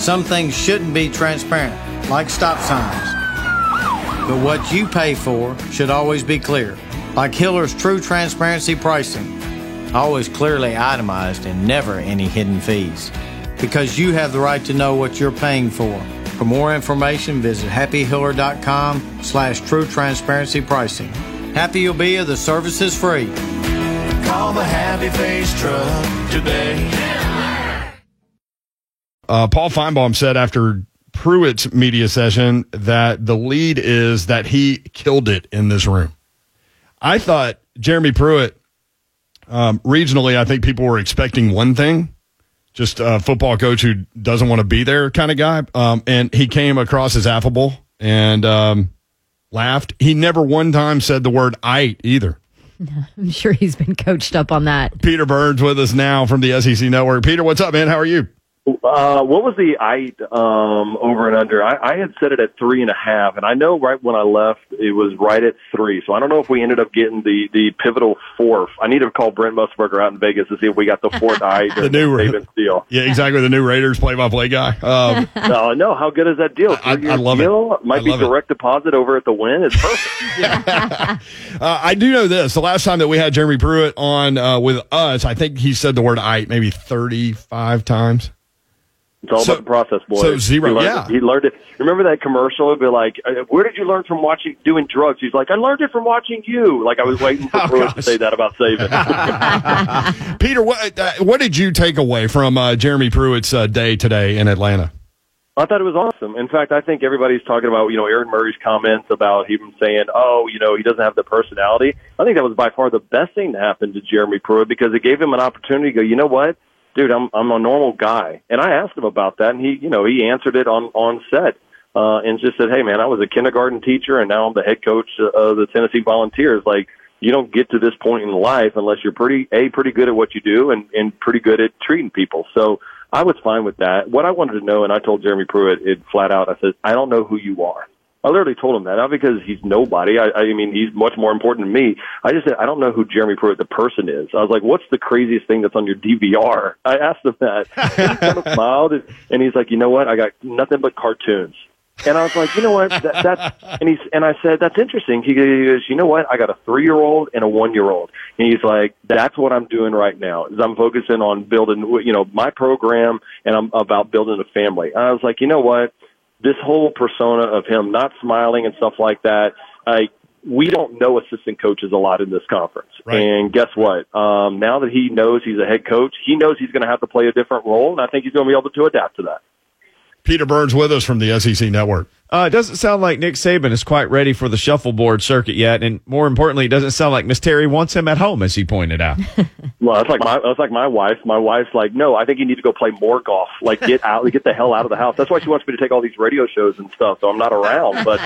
Some things shouldn't be transparent, like stop signs. But what you pay for should always be clear, like Hiller's True Transparency Pricing. Always clearly itemized and never any hidden fees. Because you have the right to know what you're paying for. For more information, visit happyhiller.com/true transparency pricing. Happy you'll be if the service is free. Call the Happy Face Truck today. Paul Feinbaum said after Pruitt's media session that the lead is that he killed it in this room. I thought Jeremy Pruitt, regionally, I think people were expecting one thing. Just a football coach who doesn't want to be there kind of guy. And he came across as affable and laughed. He never one time said the word "ite" either. I'm sure he's been coached up on that. Peter Burns with us now from the SEC Network. Peter, what's up, man? How are you? What was the height over and under? I had set it at 3.5, and I know right when I left it was right at 3. So I don't know if we ended up getting the pivotal fourth. I need to call Brent Musburger out in Vegas to see if we got the fourth height. The new deal. Yeah, exactly. The new Raiders play-by-play guy. No, how good is that deal? I love it. Might be direct deposit over at the Win. It's perfect. I do know this. The last time that we had Jeremy Pruitt on with us, I think he said the word "ite" maybe 35 times. It's all about the process, boys. So zero, He learned it. Remember that commercial? It'd be like, where did you learn from doing drugs? He's like, I learned it from watching you. Like I was waiting for Pruitt to say that about Saban. Peter, what did you take away from Jeremy Pruitt's day today in Atlanta? I thought it was awesome. In fact, I think everybody's talking about, Aaron Murray's comments about him saying, he doesn't have the personality. I think that was by far the best thing to happen to Jeremy Pruitt because it gave him an opportunity to go, you know what? Dude, I'm a normal guy. And I asked him about that, and he answered it on set and just said, hey, man, I was a kindergarten teacher, and now I'm the head coach of the Tennessee Volunteers. Like, you don't get to this point in life unless you're pretty good at what you do and pretty good at treating people. So I was fine with that. What I wanted to know, and I told Jeremy Pruitt it flat out, I said, I don't know who you are. I literally told him that, not because he's nobody. I mean, he's much more important than me. I just said, I don't know who Jeremy Pruitt, the person, is. I was like, what's the craziest thing that's on your DVR? I asked him that. He kind of smiled, and he's like, you know what? I got nothing but cartoons. And I was like, you know what? And I said, that's interesting. He goes, you know what? I got a 3-year-old and a 1-year-old. And he's like, that's what I'm doing right now is I'm focusing on building, my program, and I'm about building a family. And I was like, you know what? This whole persona of him not smiling and stuff like that, we don't know assistant coaches a lot in this conference. Right. And guess what? Now that he knows he's a head coach, he knows he's going to have to play a different role, and I think he's going to be able to adapt to that. Peter Burns with us from the SEC Network. It doesn't sound like Nick Saban is quite ready for the shuffleboard circuit yet, and more importantly, it doesn't sound like Miss Terry wants him at home, as he pointed out. Well, that's like my wife. My wife's like, no, I think you need to go play more golf. Like, get the hell out of the house. That's why she wants me to take all these radio shows and stuff, so I'm not around. But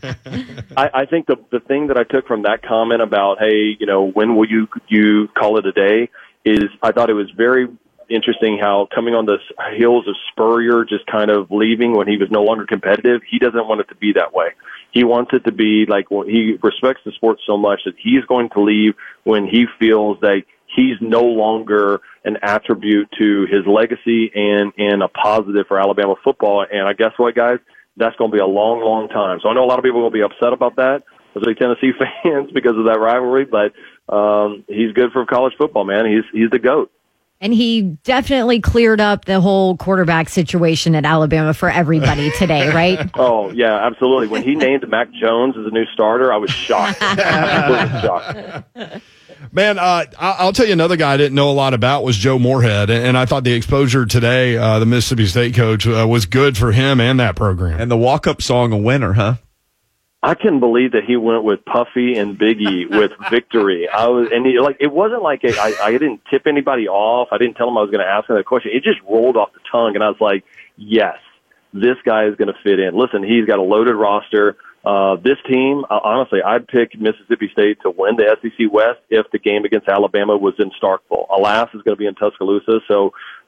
I think the thing that I took from that comment about, hey, when will you call it a day, is I thought it was very interesting how coming on the heels of Spurrier just kind of leaving when he was no longer competitive, he doesn't want it to be that way. He wants it to be like, well, he respects the sport so much that he's going to leave when he feels that he's no longer an attribute to his legacy and a positive for Alabama football. And I guess what, guys, that's going to be a long, long time. So I know a lot of people will be upset about that, especially Tennessee fans, because of that rivalry, but he's good for college football, man. He's the GOAT. And he definitely cleared up the whole quarterback situation at Alabama for everybody today, right? Oh, yeah, absolutely. When he named Mac Jones as a new starter, I was shocked. Absolutely shocked. Man, I'll tell you another guy I didn't know a lot about was Joe Moorhead, and I thought the exposure today, the Mississippi State coach, was good for him and that program. And the walk-up song, a winner, huh? I couldn't believe that he went with Puffy and Biggie with Victory. It wasn't like I didn't tip anybody off. I didn't tell him I was going to ask him that question. It just rolled off the tongue, and I was like, yes, this guy is going to fit in. Listen, he's got a loaded roster. This team, honestly, I'd pick Mississippi State to win the SEC West if the game against Alabama was in Starkville. Alas, it's going to be in Tuscaloosa, so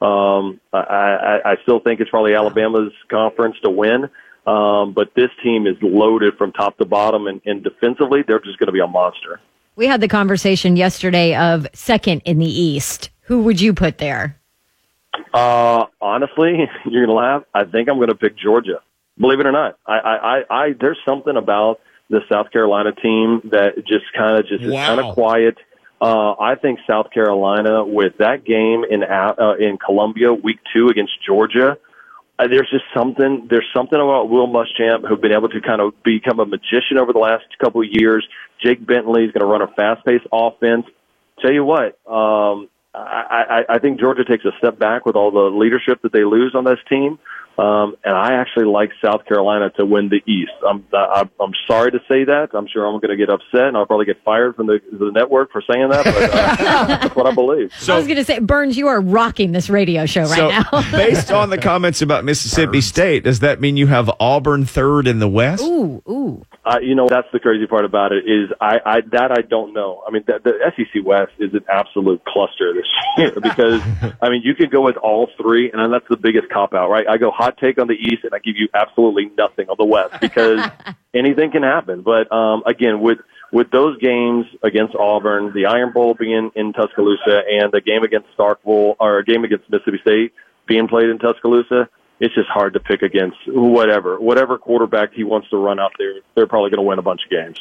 I still think it's probably Alabama's conference to win. But this team is loaded from top to bottom, and defensively, they're just going to be a monster. We had the conversation yesterday of second in the East. Who would you put there? Honestly, you're gonna laugh. I think I'm gonna pick Georgia. Believe it or not, I there's something about the South Carolina team that just is kind of quiet. I think South Carolina, with that game in Columbia, week 2 against Georgia, there's something about Will Muschamp, who's been able to kind of become a magician over the last couple of years. Jake Bentley is going to run a fast-paced offense. Tell you what, I think Georgia takes a step back with all the leadership that they lose on this team. And I actually like South Carolina to win the East. I'm sorry to say that. I'm sure I'm going to get upset, and I'll probably get fired from the network for saying that. But that's what I believe. So, I was going to say, Burns, you are rocking this radio show right now. Based on the comments about Mississippi State, does that mean you have Auburn third in the West? Ooh. That's the crazy part about it is I don't know. I mean, the SEC West is an absolute cluster this year because, I mean, you could go with all three, and that's the biggest cop-out, right? I go hot take on the East, and I give you absolutely nothing on the West because anything can happen. But, again, with those games against Auburn, the Iron Bowl being in Tuscaloosa, and the game against Starkville, or a game against Mississippi State being played in Tuscaloosa, it's just hard to pick against whatever quarterback he wants to run out there. They're probably going to win a bunch of games.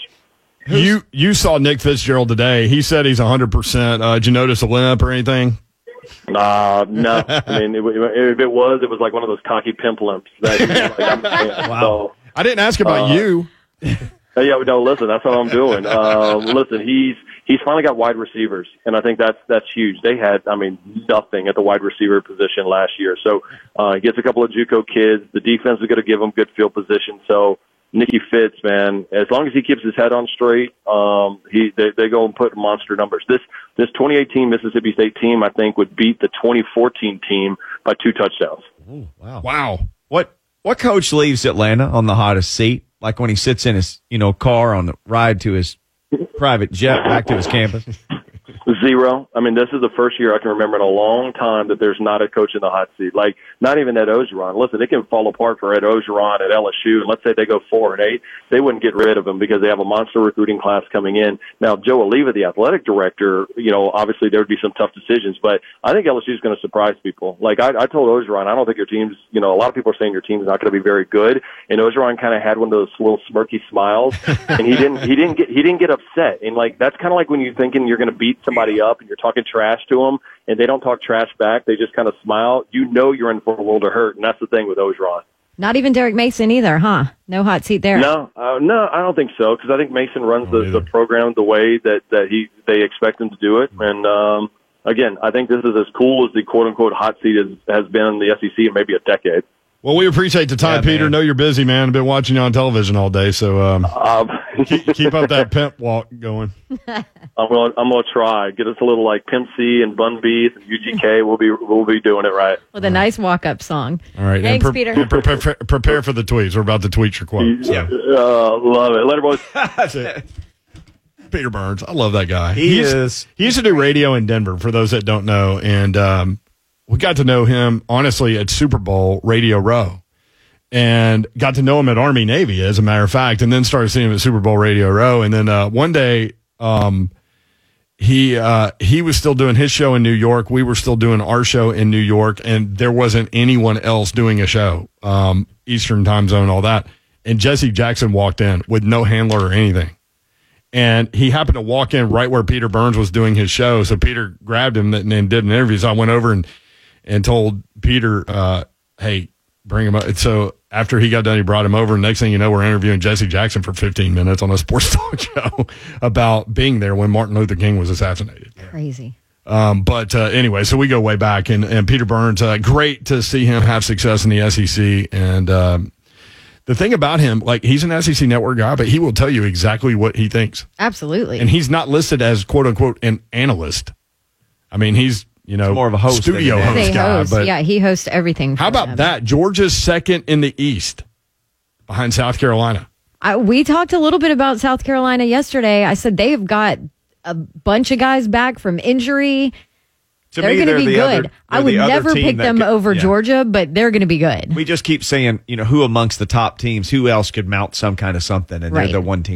You saw Nick Fitzgerald today. He said he's 100%. Did you notice a limp or anything? No. I mean, if it was like one of those cocky pimp limps. Wow. So, I didn't ask about you. Yeah, no, listen, that's what I'm doing. Listen, he's finally got wide receivers, and I think that's huge. They had, nothing at the wide receiver position last year. So he gets a couple of JUCO kids. The defense is going to give him good field position. So Nicky Fitz, man, as long as he keeps his head on straight, they go and put monster numbers. This 2018 Mississippi State team, I think, would beat the 2014 team by 2 touchdowns. Ooh, wow. What coach leaves Atlanta on the hottest seat? Like when he sits in his, car on the ride to his private jet back to his campus? 0. I mean, this is the first year I can remember in a long time that there's not a coach in the hot seat. Like, not even Ed Ogeron. Listen, it can fall apart for Ed Ogeron at LSU, and let's say they go 4-8. They wouldn't get rid of him because they have a monster recruiting class coming in. Now, Joe Oliva, the athletic director, obviously there would be some tough decisions, but I think LSU is going to surprise people. Like, I told Ogeron, I don't think your team's, a lot of people are saying your team's not going to be very good, and Ogeron kind of had one of those little smirky smiles, and he didn't get upset. And like, that's kind of like when you're thinking you're going to beat somebody up and you're talking trash to them and they don't talk trash back. They just kind of smile. You're in for a world of hurt. And that's the thing with Ogeron. Not even Derek Mason either, huh? No hot seat there. No, I don't think so. Cause I think Mason runs the program the way that they expect him to do it. And, again, I think this is as cool as the quote unquote hot seat has been in the SEC in maybe a decade. Well, we appreciate the time, Peter. Man. Know you're busy, man. I've been watching you on television all day, so keep up that pimp walk going. I'm gonna try. Get us a little like Pimp C and Bun B and UGK. We'll be doing it right. With a nice walk-up song. All right. Thanks, Peter. Prepare for the tweets. We're about to tweet your quotes. Yeah. Love it. Later, boys. That's it. Peter Burns. I love that guy. He used to do radio in Denver, for those that don't know, and we got to know him, honestly, at Super Bowl Radio Row. And got to know him at Army Navy, as a matter of fact, and then started seeing him at Super Bowl Radio Row. And then one day, he was still doing his show in New York. We were still doing our show in New York, and there wasn't anyone else doing a show, Eastern time zone, all that. And Jesse Jackson walked in with no handler or anything. And he happened to walk in right where Peter Burns was doing his show. So Peter grabbed him and did an interview. So I went over and told Peter, hey, bring him up. So after he got done, he brought him over. And next thing you know, we're interviewing Jesse Jackson for 15 minutes on a sports talk show about being there when Martin Luther King was assassinated. Crazy. But anyway, so we go way back. And Peter Burns, great to see him have success in the SEC. And the thing about him, like, he's an SEC network guy, but he will tell you exactly what he thinks. Absolutely. And he's not listed as, quote unquote, an analyst. I mean, he's, more of a host, studio host guy. But yeah, he hosts everything. How about that? Georgia's second in the East, behind South Carolina. We talked a little bit about South Carolina yesterday. I said they've got a bunch of guys back from injury. They're going to be good. I would never pick them over Georgia, but they're going to be good. We just keep saying, who amongst the top teams, who else could mount some kind of something, and they're the one team